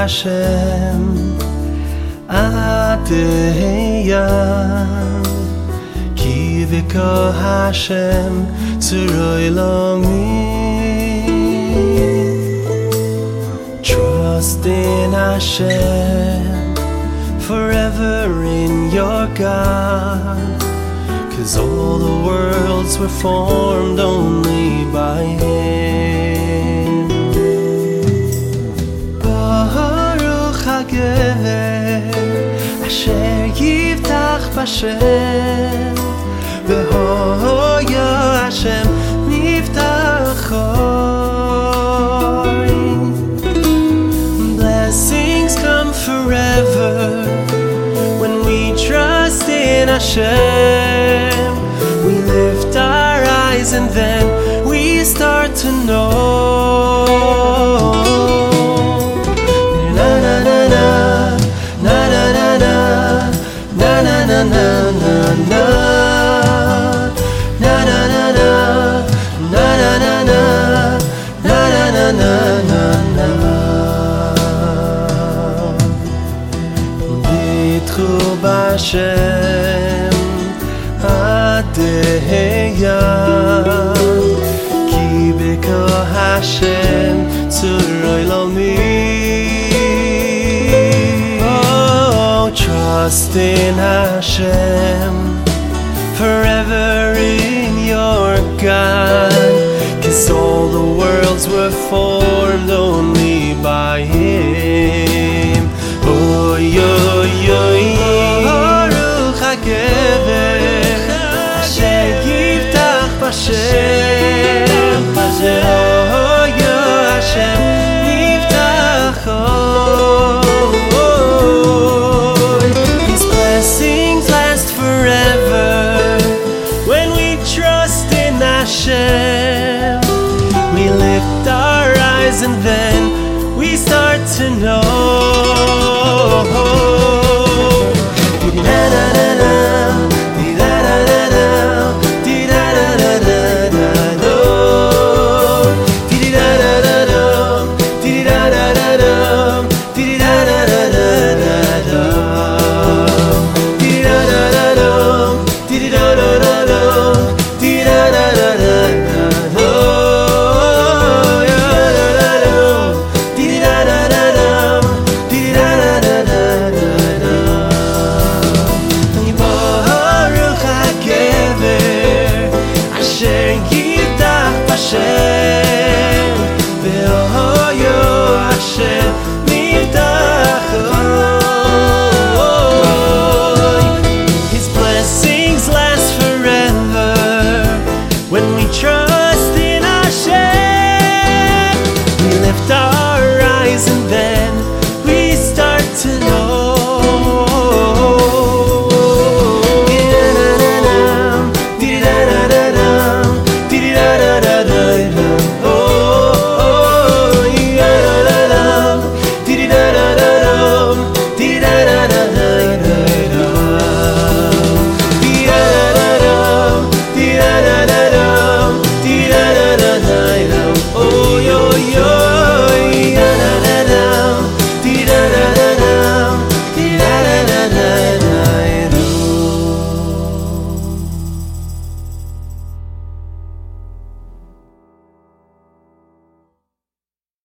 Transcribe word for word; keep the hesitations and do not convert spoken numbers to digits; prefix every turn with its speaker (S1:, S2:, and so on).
S1: Hashem Adeyan Ki v'ko Hashem tzuroi lomi. Trust in Hashem, forever in your God, 'cause all the worlds were formed only by Him. Baruch HaGever Asher Yivtach B'Shem V'hoya Hashem Nivtacho. Blessings come forever when we trust in Hashem. We lift our eyes and then we start to know. Na na na na, na na na na, na na na na na na. Na na na na, na na na na, na na na na na. Bitchu b'Hashem Adeyan Ki v'ko Hashem tzuroi lomi. Oh, trust in Hashem, forever in your God, 'cause all the worlds were formed